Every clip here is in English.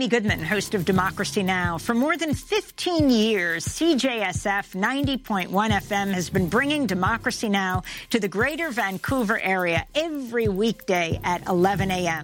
Amy Goodman, host of Democracy Now! For more than 15 years, CJSF 90.1 FM has been bringing Democracy Now! To the greater Vancouver area every weekday at 11 a.m.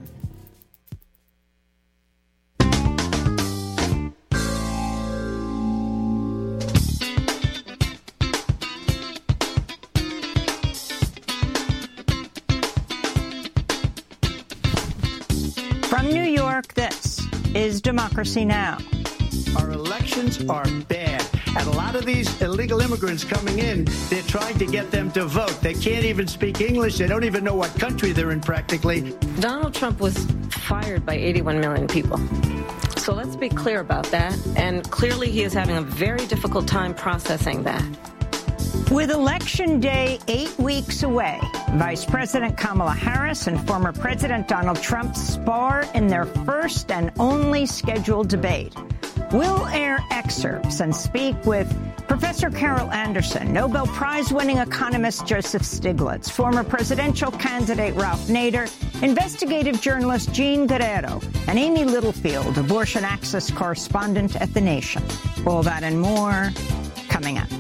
From New York, this is Democracy Now! Our elections are bad. And a lot of these illegal immigrants coming in, they're trying to get them to vote. They can't even speak English. They don't even know what country they're in practically. Donald Trump was fired by 81 million people. So let's be clear about that. And clearly he is having a very difficult time processing that. With Election Day 8 weeks away, Vice President Kamala Harris and former President Donald Trump spar in their first and only scheduled debate. We'll air excerpts and speak with Professor Carol Anderson, Nobel Prize-winning economist Joseph Stiglitz, former presidential candidate Ralph Nader, investigative journalist Jean Guerrero, and Amy Littlefield, abortion access correspondent at The Nation. All that and more coming up.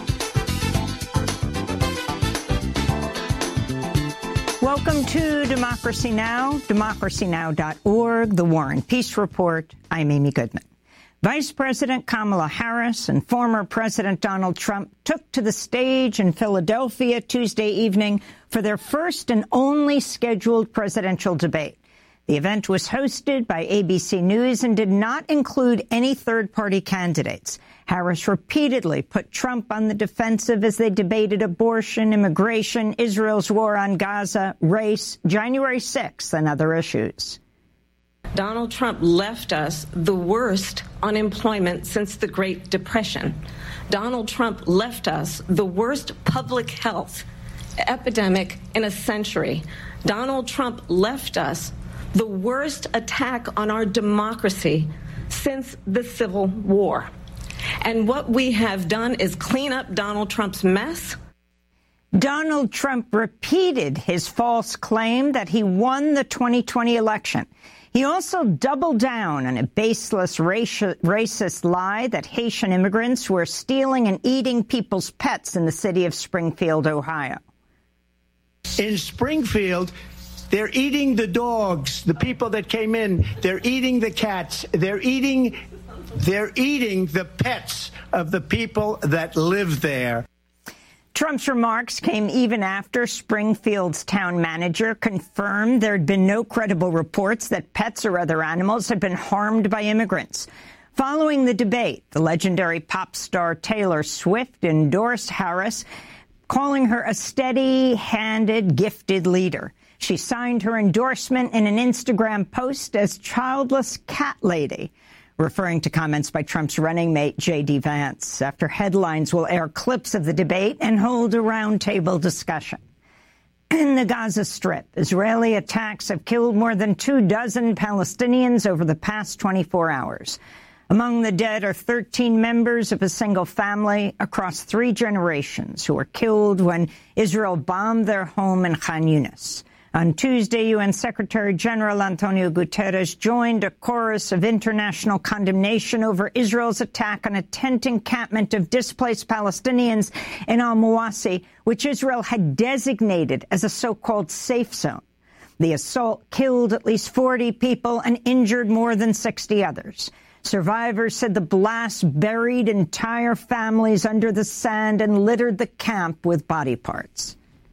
Welcome to Democracy Now!, democracynow.org, The War and Peace Report. I'm Amy Goodman. Vice President Kamala Harris and former President Donald Trump took to the stage in Philadelphia Tuesday evening for their first and only scheduled presidential debate. The event was hosted by ABC News and did not include any third-party candidates. Harris repeatedly put Trump on the defensive as they debated abortion, immigration, Israel's war on Gaza, race, January 6th, and other issues. Donald Trump left us the worst unemployment since the Great Depression. Donald Trump left us the worst public health epidemic in a century. Donald Trump left us the worst attack on our democracy since the Civil War. And what we have done is clean up Donald Trump's mess. Donald Trump repeated his false claim that he won the 2020 election. He also doubled down on a baseless racist lie that Haitian immigrants were stealing and eating people's pets in the city of Springfield, Ohio. In Springfield, they're eating the dogs, the people that came in. They're eating the cats. They're eating the pets of the people that live there. Trump's remarks came even after Springfield's town manager confirmed there had been no credible reports that pets or other animals had been harmed by immigrants. Following the debate, the legendary pop star Taylor Swift endorsed Harris, calling her a steady-handed, gifted leader. She signed her endorsement in an Instagram post as childless cat lady, referring to comments by Trump's running mate, J.D. Vance. After headlines, will air clips of the debate and hold a roundtable discussion. In the Gaza Strip, Israeli attacks have killed more than 24 Palestinians over the past 24 hours. Among the dead are 13 members of a single family across 3 generations who were killed when Israel bombed their home in Khan Yunis. On Tuesday, UN Secretary-General Antonio Guterres joined a chorus of international condemnation over Israel's attack on a tent encampment of displaced Palestinians in al-Mawasi, which Israel had designated as a so-called safe zone. The assault killed at least 40 people and injured more than 60 others. Survivors said the blast buried entire families under the sand and littered the camp with body parts.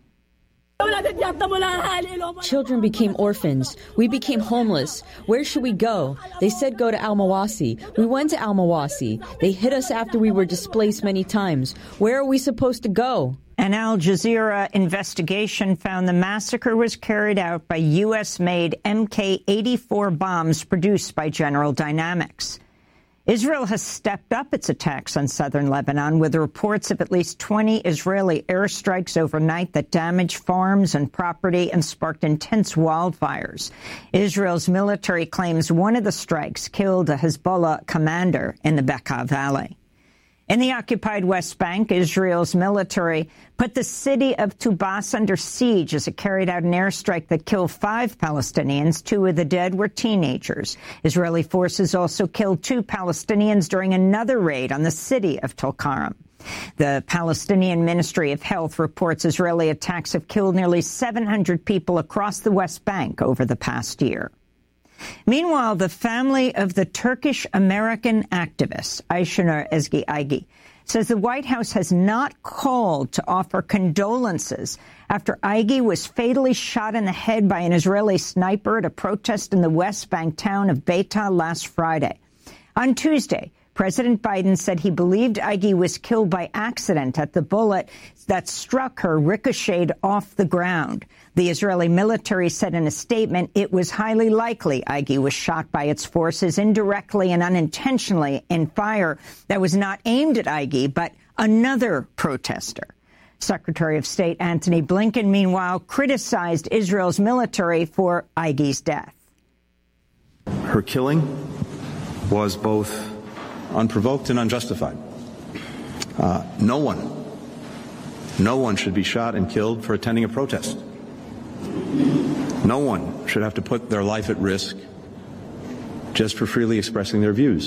Children became orphans. We became homeless. Where should we go? They said go to Al-Mawasi. We went to Al-Mawasi. They hit us after we were displaced many times. Where are we supposed to go? An Al Jazeera investigation found the massacre was carried out by U.S.-made Mk-84 bombs produced by General Dynamics. Israel has stepped up its attacks on southern Lebanon with reports of at least 20 Israeli airstrikes overnight that damaged farms and property and sparked intense wildfires. Israel's military claims one of the strikes killed a Hezbollah commander in the Bekaa Valley. In the occupied West Bank, Israel's military put the city of Tubas under siege as it carried out an airstrike that killed 5 Palestinians. 2 of the dead were teenagers. Israeli forces also killed 2 Palestinians during another raid on the city of Tulkarem. The Palestinian Ministry of Health reports Israeli attacks have killed nearly 700 people across the West Bank over the past year. Meanwhile, the family of the Turkish-American activist Ayşenur Ezgi Aygi says the White House has not called to offer condolences after Aygi was fatally shot in the head by an Israeli sniper at a protest in the West Bank town of Beita last Friday. On Tuesday, President Biden said he believed Aygi was killed by accident at the bullet that struck her ricocheted off the ground. The Israeli military said in a statement it was highly likely Aygi was shot by its forces indirectly and unintentionally in fire that was not aimed at Aygi, but another protester. Secretary of State Antony Blinken, meanwhile, criticized Israel's military for Aygi's death. Her killing was both unprovoked and unjustified. No one should be shot and killed for attending a protest. No one should have to put their life at risk just for freely expressing their views.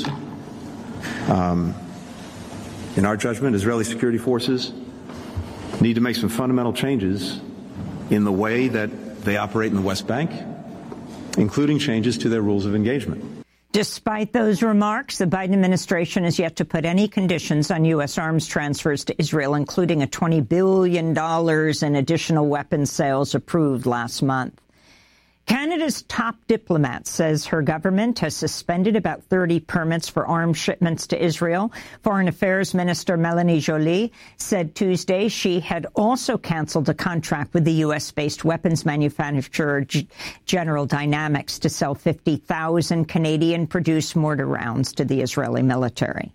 In our judgment, Israeli security forces need to make some fundamental changes in the way that they operate in the West Bank, including changes to their rules of engagement. Despite those remarks, the Biden administration has yet to put any conditions on U.S. arms transfers to Israel, including a $20 billion in additional weapons sales approved last month. Canada's top diplomat says her government has suspended about 30 permits for arms shipments to Israel. Foreign Affairs Minister Melanie Joly said Tuesday she had also canceled a contract with the U.S.-based weapons manufacturer General Dynamics to sell 50,000 Canadian-produced mortar rounds to the Israeli military.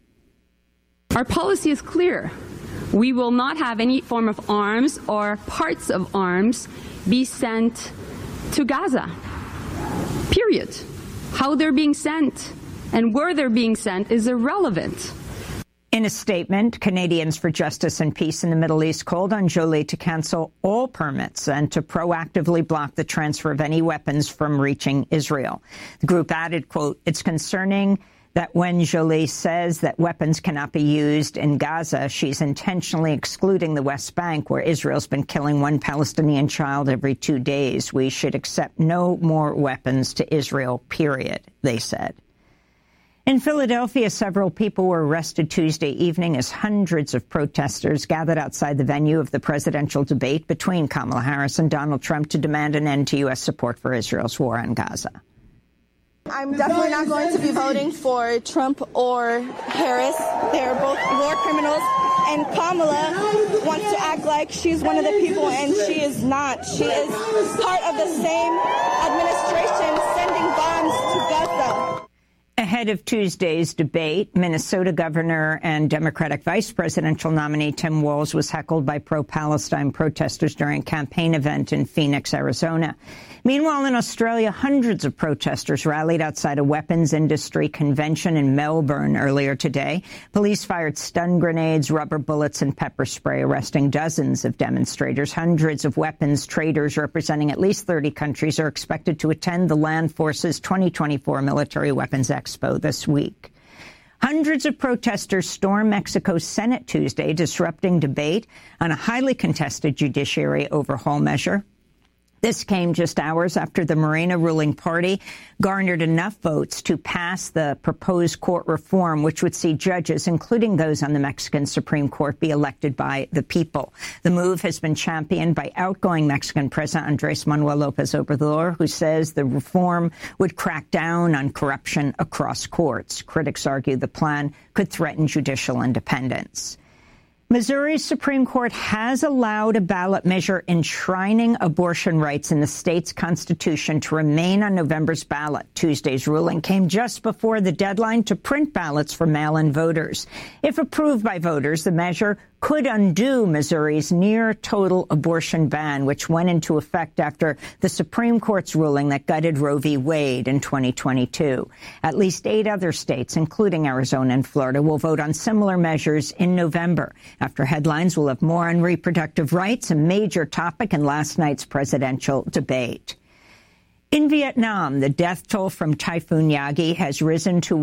Our policy is clear. We will not have any form of arms or parts of arms be sent to Gaza, period. How they're being sent and where they're being sent is irrelevant. In a statement, Canadians for Justice and Peace in the Middle East called on Joly to cancel all permits and to proactively block the transfer of any weapons from reaching Israel. The group added, quote, "It's concerning that when Joly says that weapons cannot be used in Gaza, she's intentionally excluding the West Bank, where Israel's been killing 1 Palestinian child every 2 days. We should accept no more weapons to Israel, period," they said. In Philadelphia, several people were arrested Tuesday evening as hundreds of protesters gathered outside the venue of the presidential debate between Kamala Harris and Donald Trump to demand an end to U.S. support for Israel's war on Gaza. I'm definitely not going to be voting for Trump or Harris. They're both war criminals. And Kamala wants to act like she's one of the people, and she is not. She is part of the same administration sending bombs to Gaza. Ahead of Tuesday's debate, Minnesota Governor and Democratic Vice Presidential nominee Tim Walz was heckled by pro-Palestine protesters during a campaign event in Phoenix, Arizona. Meanwhile, in Australia, hundreds of protesters rallied outside a weapons industry convention in Melbourne earlier today. Police fired stun grenades, rubber bullets, and pepper spray, arresting dozens of demonstrators. Hundreds of weapons traders representing at least 30 countries are expected to attend the Land Forces 2024 Military Weapons Expo this week. Hundreds of protesters stormed Mexico's Senate Tuesday, disrupting debate on a highly contested judiciary overhaul measure. This came just hours after the Morena ruling party garnered enough votes to pass the proposed court reform, which would see judges, including those on the Mexican Supreme Court, be elected by the people. The move has been championed by outgoing Mexican President Andrés Manuel López Obrador, who says the reform would crack down on corruption across courts. Critics argue the plan could threaten judicial independence. Missouri's Supreme Court has allowed a ballot measure enshrining abortion rights in the state's constitution to remain on November's ballot. Tuesday's ruling came just before the deadline to print ballots for mail-in voters. If approved by voters, the measure could undo Missouri's near-total abortion ban, which went into effect after the Supreme Court's ruling that gutted Roe v. Wade in 2022. At least 8 other states, including Arizona and Florida, will vote on similar measures in November. After headlines, we'll have more on reproductive rights, a major topic in last night's presidential debate. In Vietnam, the death toll from Typhoon Yagi has risen to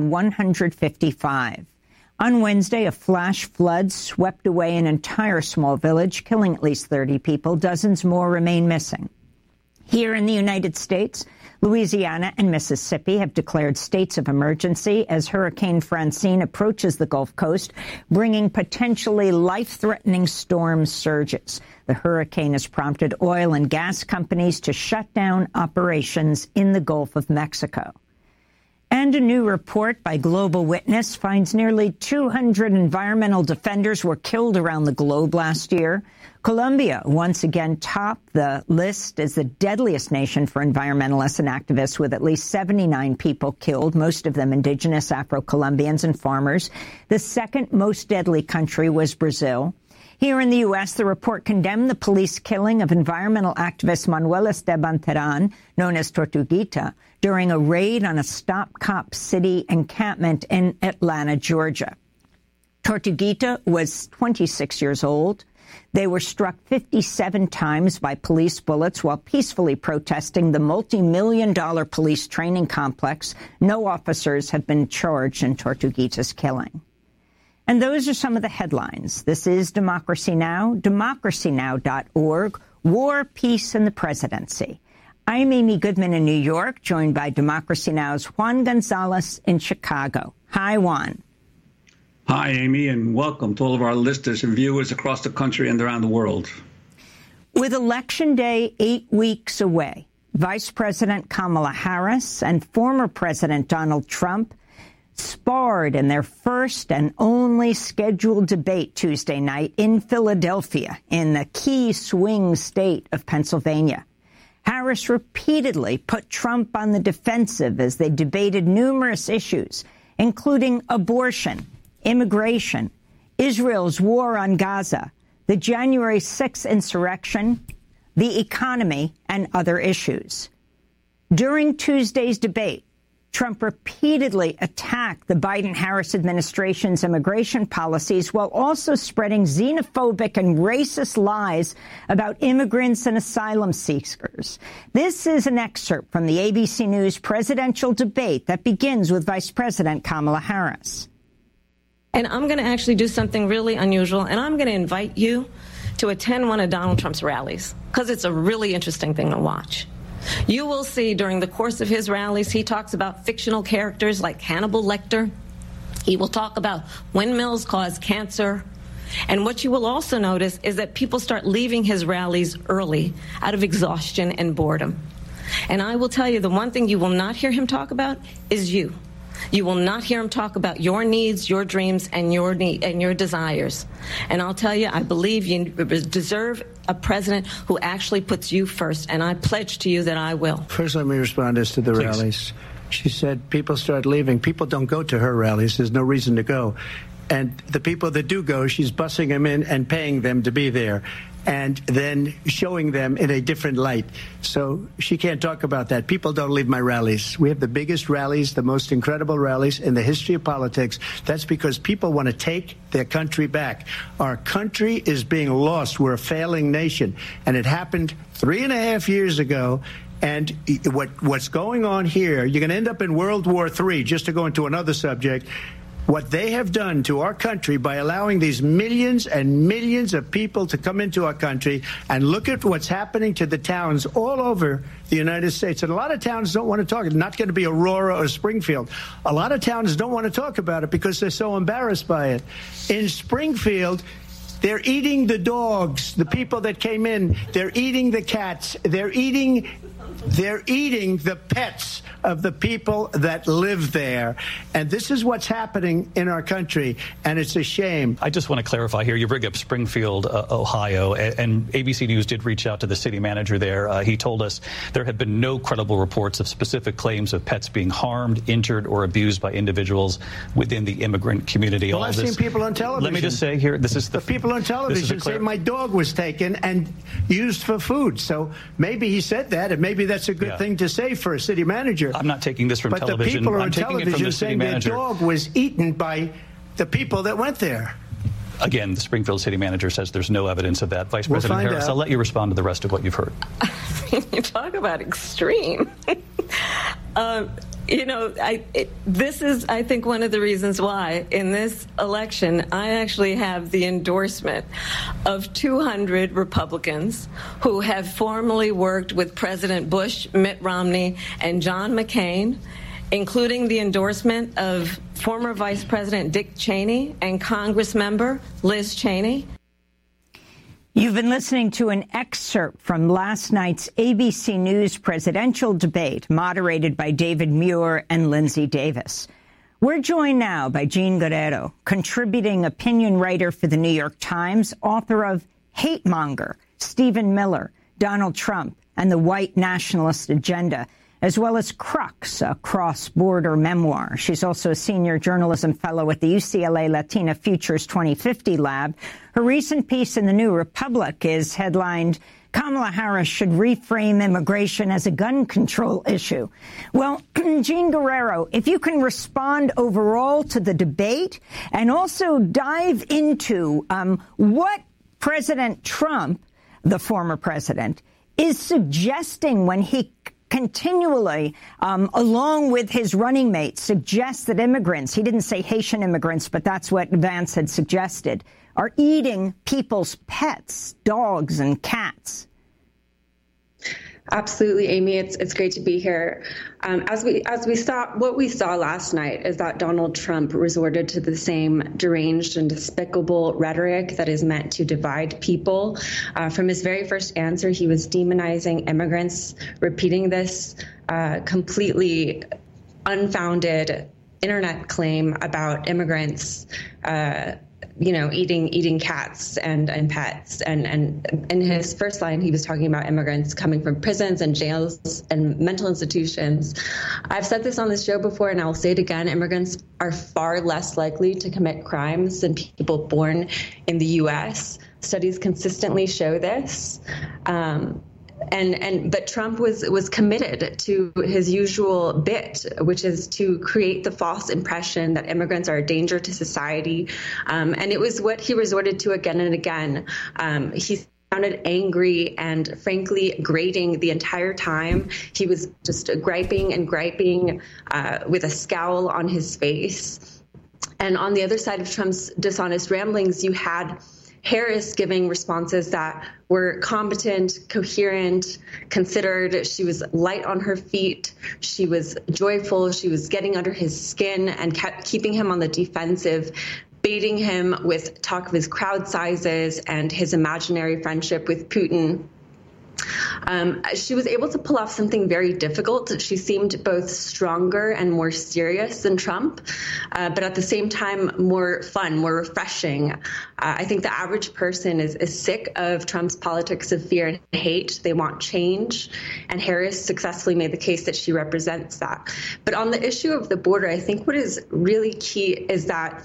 155. On Wednesday, a flash flood swept away an entire small village, killing at least 30 people. Dozens more remain missing. Here in the United States, Louisiana and Mississippi have declared states of emergency as Hurricane Francine approaches the Gulf Coast, bringing potentially life-threatening storm surges. The hurricane has prompted oil and gas companies to shut down operations in the Gulf of Mexico. And a new report by Global Witness finds nearly 200 environmental defenders were killed around the globe last year. Colombia once again topped the list as the deadliest nation for environmentalists and activists, with at least 79 people killed, most of them indigenous Afro-Colombians and farmers. The second most deadly country was Brazil. Here in the U.S., the report condemned the police killing of environmental activist Manuel Esteban Terán, known as Tortuguita, during a raid on a Stop Cop City encampment in Atlanta, Georgia. Tortuguita was 26 years old. They were struck 57 times by police bullets while peacefully protesting the multi-million-dollar police training complex. No officers have been charged in Tortuguita's killing. And those are some of the headlines. This is Democracy Now!, democracynow.org, War, Peace, and the Presidency. I'm Amy Goodman in New York, joined by Democracy Now!'s Juan Gonzalez in Chicago. Hi, Juan. Hi, Amy, and welcome to all of our listeners and viewers across the country and around the world. With Election Day 8 weeks away, Vice President Kamala Harris and former President Donald Trump sparred in their first and only scheduled debate Tuesday night in Philadelphia, in the key swing state of Pennsylvania. Harris repeatedly put Trump on the defensive as they debated numerous issues, including abortion, immigration, Israel's war on Gaza, the January 6th insurrection, the economy, and other issues. During Tuesday's debate, Trump repeatedly attacked the Biden-Harris administration's immigration policies while also spreading xenophobic and racist lies about immigrants and asylum seekers. This is an excerpt from the ABC News presidential debate that begins with Vice President Kamala Harris. And I'm going to actually do something really unusual, and I'm going to invite you to attend one of Donald Trump's rallies, because it's a really interesting thing to watch. You will see during the course of his rallies, he talks about fictional characters like Hannibal Lecter. He will talk about windmills cause cancer. And what you will also notice is that people start leaving his rallies early out of exhaustion and boredom. And I will tell you, the one thing you will not hear him talk about is you. You will not hear him talk about your needs, your dreams, and your desires. And I'll tell you, I believe you deserve a president who actually puts you first, and I pledge to you that I will. First, let me respond as to the rallies. She said people start leaving. People don't go to her rallies. There's no reason to go. And the people that do go, she's bussing them in and paying them to be there, and then showing them in a different light. So she can't talk about that. People don't leave my rallies. We have the biggest rallies, the most incredible rallies in the history of politics. That's because people want to take their country back. Our country is being lost. We're a failing nation. And it happened 3.5 years ago. And what's going on here, you're going to end up in World War III, just to go into another subject. What they have done to our country by allowing these millions and millions of people to come into our country, and look at what's happening to the towns all over the United States. And a lot of towns don't want to talk. It's not going to be Aurora or Springfield. A lot of towns don't want to talk about it because they're so embarrassed by it. In Springfield, they're eating the dogs, the people that came in. They're eating the cats. They're eating the pets of the people that live there. And this is what's happening in our country, and it's a shame. I just want to clarify here. You bring up Springfield, Ohio, and ABC News did reach out to the city manager there. He told us there have been no credible reports of specific claims of pets being harmed, injured, or abused by individuals within the immigrant community. Well, I've seen people on television. Let me just say here, this is the people people on television say my dog was taken and used for food. So maybe he said that, and maybe that's a good thing to say for a city manager. I'm not taking this from television. But the people are on taking television saying their dog was eaten by the people that went there. Again, the Springfield city manager says there's no evidence of that. Vice President Harris, I'll let you respond to the rest of what you've heard. You talk about extreme. This is, I think, one of the reasons why in this election I actually have the endorsement of 200 Republicans who have formally worked with President Bush, Mitt Romney, and John McCain, including the endorsement of former Vice President Dick Cheney and Congress member Liz Cheney. You've been listening to an excerpt from last night's ABC News presidential debate moderated by David Muir and Lindsay Davis. We're joined now by Jean Guerrero, contributing opinion writer for the New York Times, author of Hate Monger, Stephen Miller, Donald Trump, and the White Nationalist Agenda, as well as Crux, a cross-border memoir. She's also a senior journalism fellow at the UCLA Latina Futures 2050 Lab. Her recent piece in the New Republic is headlined, Kamala Harris should reframe immigration as a gun control issue. Well, Jean Guerrero, if you can respond overall to the debate and also dive into what President Trump, the former president, is suggesting when he continually, along with his running mates, suggests that immigrants, he didn't say Haitian immigrants, but that's what Vance had suggested, are eating people's pets, dogs and cats. Absolutely, Amy. It's great to be here. What we saw last night is that Donald Trump resorted to the same deranged and despicable rhetoric that is meant to divide people. From his very first answer, he was demonizing immigrants, repeating this completely unfounded internet claim about immigrants eating cats and pets. And in his first line, he was talking about immigrants coming from prisons and jails and mental institutions. I've said this on this show before, and I'll say it again. Immigrants are far less likely to commit crimes than people born in the U.S. Studies consistently show this. But Trump was committed to his usual bit, which is to create the false impression that immigrants are a danger to society. And it was what he resorted to again and again. He sounded angry and frankly grating the entire time. He was just griping with a scowl on his face. And on the other side of Trump's dishonest ramblings, you had Harris giving responses that were competent, coherent, considered. She was light on her feet. She was joyful. She was getting under his skin and kept keeping him on the defensive, baiting him with talk of his crowd sizes and his imaginary friendship with Putin. She was able to pull off something very difficult. She seemed both stronger and more serious than Trump, but at the same time more fun, more refreshing. I think the average person is sick of Trump's politics of fear and hate. They want change, and Harris successfully made the case that she represents that. But on the issue of the border, I think what is really key is that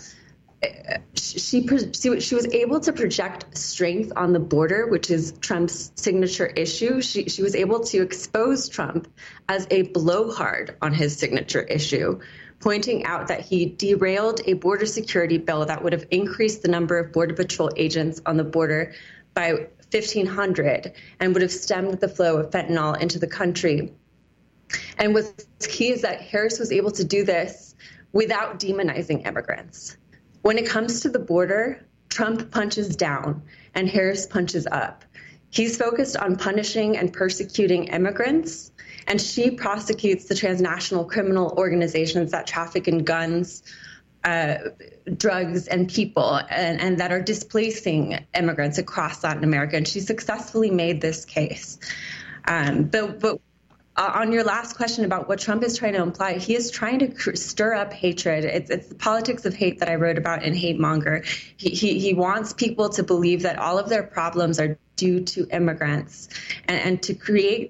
she was able to project strength on the border, which is Trump's signature issue. She was able to expose Trump as a blowhard on his signature issue, pointing out that he derailed a border security bill that would have increased the number of Border Patrol agents on the border by 1,500 and would have stemmed the flow of fentanyl into the country. And what's key is that Harris was able to do this without demonizing immigrants. When it comes to the border, Trump punches down and Harris punches up. He's focused on punishing and persecuting immigrants, and she prosecutes the transnational criminal organizations that traffic in guns, drugs, and people, and that are displacing immigrants across Latin America. And she successfully made this case. But on your last question about what Trump is trying to imply, he is trying to stir up hatred. It's the politics of hate that I wrote about in Hate Monger. He wants people to believe that all of their problems are due to immigrants, and to create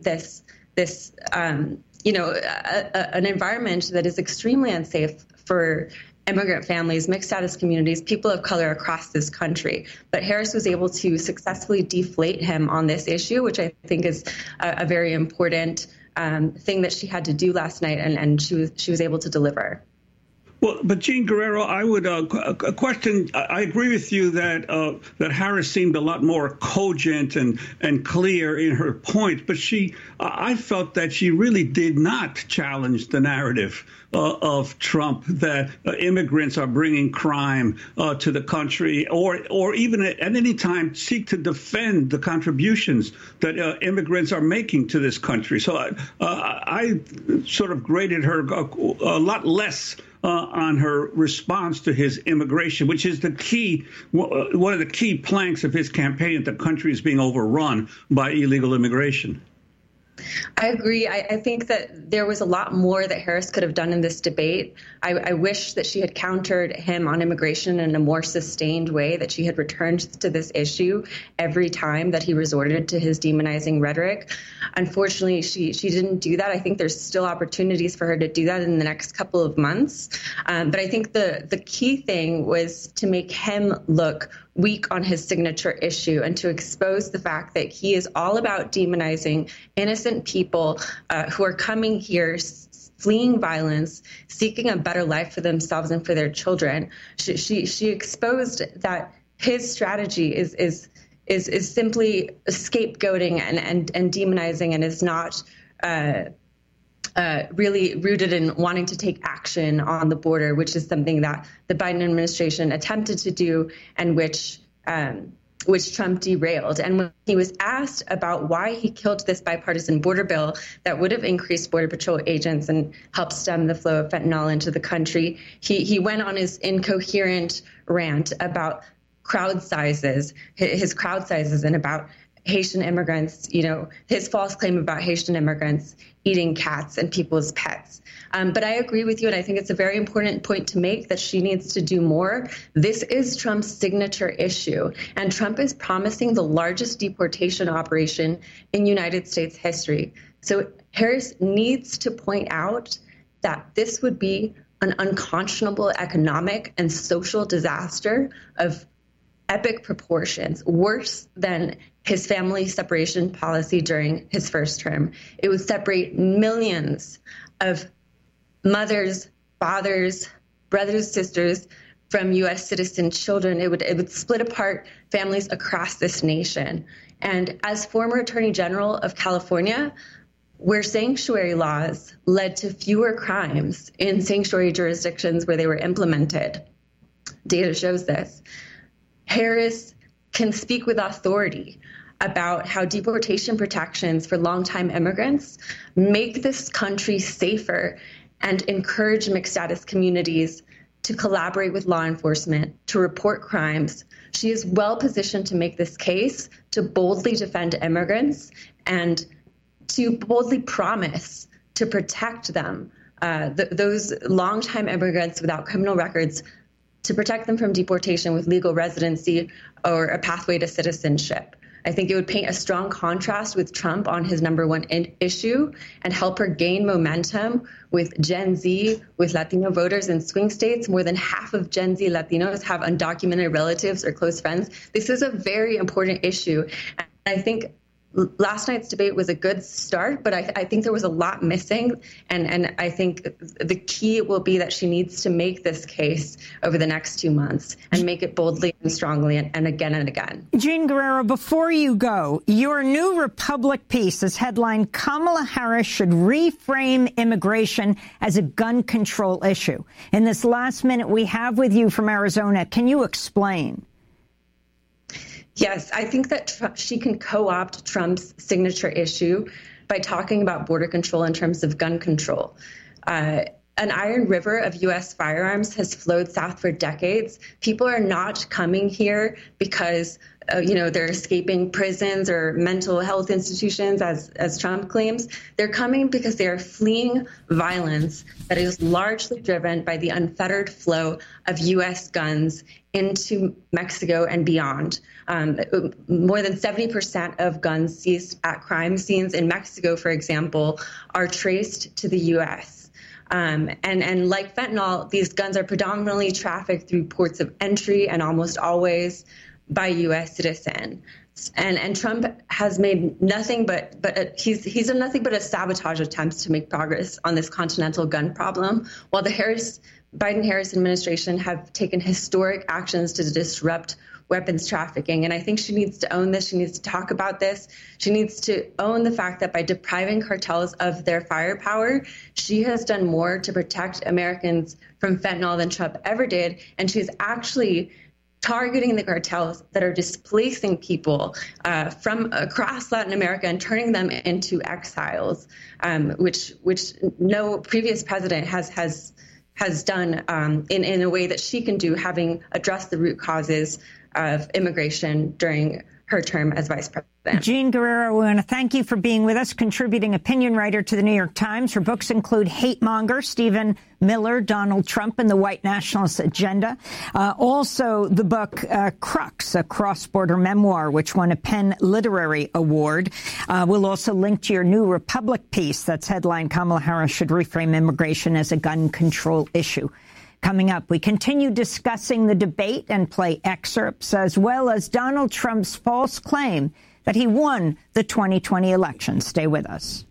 an environment that is extremely unsafe for immigrant families, mixed status communities, people of color across this country. But Harris was able to successfully deflate him on this issue, which I think is a very important thing that she had to do last night, and she was able to deliver. Well, but Jean Guerrero, I would question. I agree with you that that Harris seemed a lot more cogent and clear in her points, but I felt that she really did not challenge the narrative of Trump that immigrants are bringing crime to the country, or even at any time seek to defend the contributions that immigrants are making to this country. So I sort of graded her a lot less on her response to his immigration, which is one of the key planks of his campaign, that the country is being overrun by illegal immigration. I agree. I think that there was a lot more that Harris could have done in this debate. I wish that she had countered him on immigration in a more sustained way, that she had returned to this issue every time that he resorted to his demonizing rhetoric. Unfortunately, she didn't do that. I think there's still opportunities for her to do that in the next couple of months. But I think the key thing was to make him look weak on his signature issue and to expose the fact that he is all about demonizing innocent people who are coming here, fleeing violence, seeking a better life for themselves and for their children. She exposed that his strategy is simply scapegoating and demonizing, and is not really rooted in wanting to take action on the border, which is something that the Biden administration attempted to do, and which Trump derailed. And when he was asked about why he killed this bipartisan border bill that would have increased Border Patrol agents and helped stem the flow of fentanyl into the country, he went on his incoherent rant about crowd sizes, his crowd sizes, and about Haitian immigrants, his false claim about Haitian immigrants eating cats and people's pets. But I agree with you, and I think it's a very important point to make, that she needs to do more. This is Trump's signature issue, and Trump is promising the largest deportation operation in United States history. So Harris needs to point out that this would be an unconscionable economic and social disaster of epic proportions, worse than his family separation policy during his first term. It would separate millions of mothers, fathers, brothers, sisters from U.S. citizen children. It would split apart families across this nation. And as former Attorney General of California, where sanctuary laws led to fewer crimes in sanctuary jurisdictions where they were implemented, data shows this, Harris can speak with authority about how deportation protections for longtime immigrants make this country safer and encourage mixed status communities to collaborate with law enforcement, to report crimes. She is well positioned to make this case, to boldly defend immigrants, and to boldly promise to protect them, those longtime immigrants without criminal records, to protect them from deportation with legal residency or a pathway to citizenship. I think it would paint a strong contrast with Trump on his number one issue and help her gain momentum with Gen Z, with Latino voters in swing states. More than half of Gen Z Latinos have undocumented relatives or close friends. This is a very important issue. And I think last night's debate was a good start, but I think there was a lot missing. And I think the key will be that she needs to make this case over the next 2 months and make it boldly and strongly and again and again. Jean Guerrero, before you go, your New Republic piece is headlined, Kamala Harris should reframe immigration as a gun control issue. In this last minute we have with you from Arizona, can you explain? Yes, I think that she can co-opt Trump's signature issue by talking about border control in terms of gun control. An iron river of U.S. firearms has flowed south for decades. People are not coming here because they're escaping prisons or mental health institutions, as Trump claims. They're coming because they are fleeing violence that is largely driven by the unfettered flow of U.S. guns into Mexico and beyond. More than 70% of guns seized at crime scenes in Mexico, for example, are traced to the U.S. And like fentanyl, these guns are predominantly trafficked through ports of entry and almost always by U.S. citizens. And Trump has made nothing but he's done nothing but sabotage attempts to make progress on this continental gun problem, while the Biden-Harris administration have taken historic actions to disrupt weapons trafficking. And I think she needs to own this. She needs to talk about this. She needs to own the fact that by depriving cartels of their firepower, she has done more to protect Americans from fentanyl than Trump ever did. And she's actually targeting the cartels that are displacing people from across Latin America and turning them into exiles, which no previous president has done in a way that she can do, having addressed the root causes of immigration during her term as vice president. Jean Guerrero, we want to thank you for being with us, contributing opinion writer to the New York Times. Her books include Hate Monger, Stephen Miller, Donald Trump, and the White Nationalist Agenda. Also, the book Crux, a cross-border memoir, which won a PEN Literary Award. We'll also link to your New Republic piece that's headlined Kamala Harris should reframe immigration as a gun control issue. Coming up, we continue discussing the debate and play excerpts, as well as Donald Trump's false claim that he won the 2020 election. Stay with us.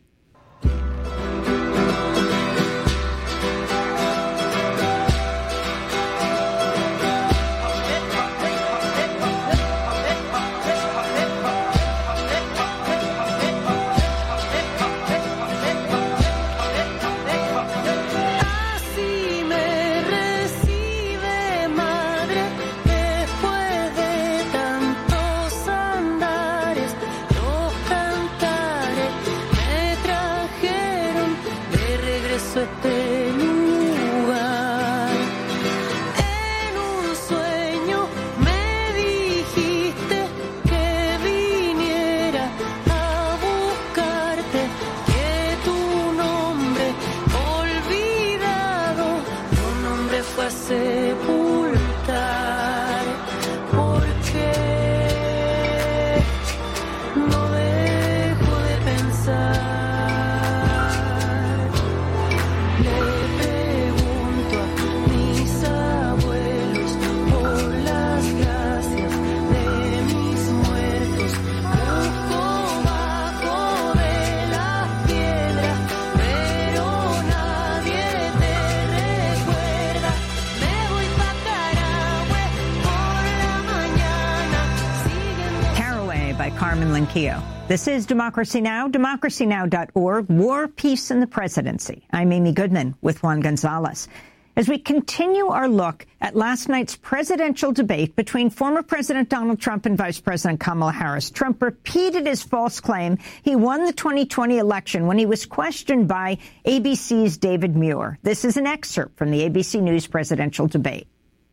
This is Democracy Now!, democracynow.org, War, Peace, and the Presidency. I'm Amy Goodman with Juan Gonzalez. As we continue our look at last night's presidential debate between former President Donald Trump and Vice President Kamala Harris, Trump repeated his false claim he won the 2020 election when he was questioned by ABC's David Muir. This is an excerpt from the ABC News presidential debate.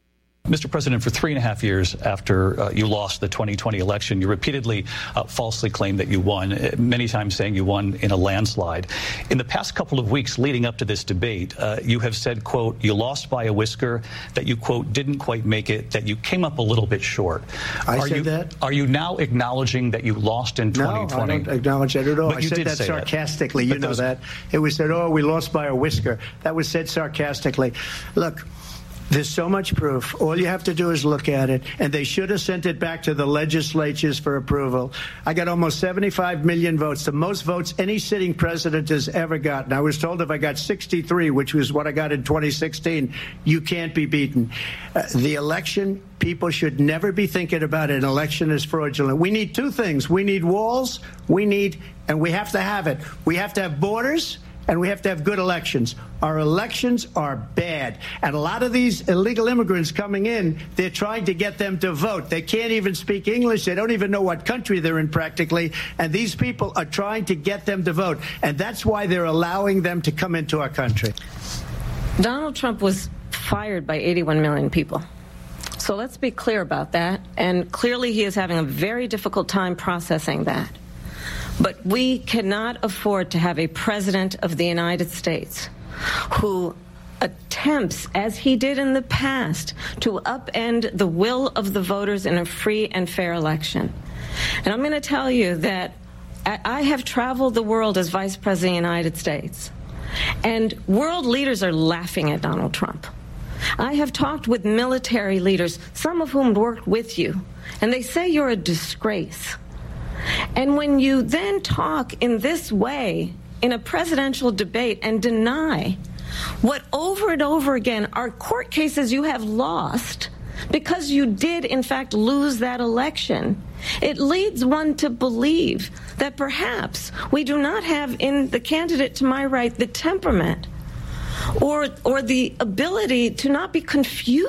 Mr. President, for 3.5 years after you lost the 2020 election, you repeatedly falsely claimed that you won, many times saying you won in a landslide. In the past couple of weeks leading up to this debate, you have said, quote, you lost by a whisker, that you, quote, didn't quite make it, that you came up a little bit short. I said that? Are you now acknowledging that you lost in 2020? No, I don't acknowledge that at all. But I you said did that say sarcastically. That. You know that. It was said, oh, we lost by a whisker. That was said sarcastically. Look, there's so much proof. All you have to do is look at it. And they should have sent it back to the legislatures for approval. I got almost 75 million votes, the most votes any sitting president has ever gotten. I was told if I got 63, which was what I got in 2016, you can't be beaten. The election, people should never be thinking about an election as fraudulent. We need two things. We need walls. And we have to have it. We have to have borders. And we have to have good elections. Our elections are bad. And a lot of these illegal immigrants coming in, they're trying to get them to vote. They can't even speak English. They don't even know what country they're in practically. And these people are trying to get them to vote. And that's why they're allowing them to come into our country. Donald Trump was fired by 81 million people. So let's be clear about that. And clearly he is having a very difficult time processing that. But we cannot afford to have a president of the United States who attempts, as he did in the past, to upend the will of the voters in a free and fair election. And I'm going to tell you that I have traveled the world as Vice President of the United States. And world leaders are laughing at Donald Trump. I have talked with military leaders, some of whom worked with you, and they say you're a disgrace. And when you then talk in this way in a presidential debate and deny what over and over again are court cases you have lost because you did, in fact, lose that election, it leads one to believe that perhaps we do not have in the candidate to my right the temperament or the ability to not be confused